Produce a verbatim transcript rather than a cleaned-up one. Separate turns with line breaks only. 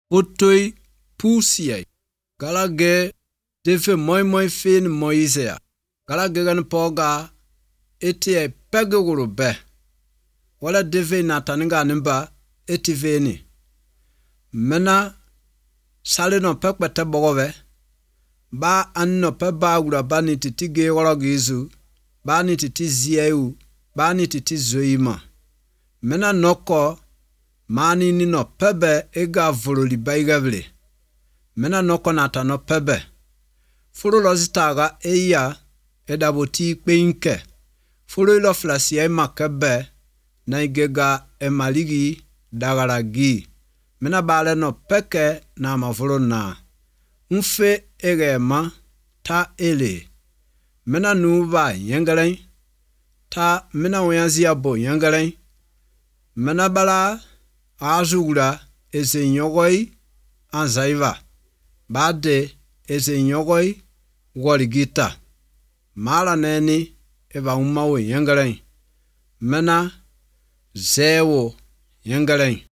Otoi pusiai. Galage deve moi moi fin Moisea. Galage gan poga eti peguru be. Wala deve nataninga nimba eti veni. Mena sale no pekpete bogowe. Ba anno pe ba ura ba ni titi ge wala gizu. Ba ni titi zieu. Ba ni titi zoima. Mena noko mani ni no pebe ega vololi baigavle. Mena noko nata no pebe. Furu lozitaga eya edaboti peinke. Furu ilo flasi e makebe na igega emaligi dagaragi. Mena bale no peke na mavolo na. Mfe egema ta ele. Mena nuva yengelen. Ta mena wenzi abo yengelen. Mena bala azugura eze nyogoi anzaiva. Bade eze nyogoi warigita. Mala neni eva umawe yengelen. Mena zewo yengelen.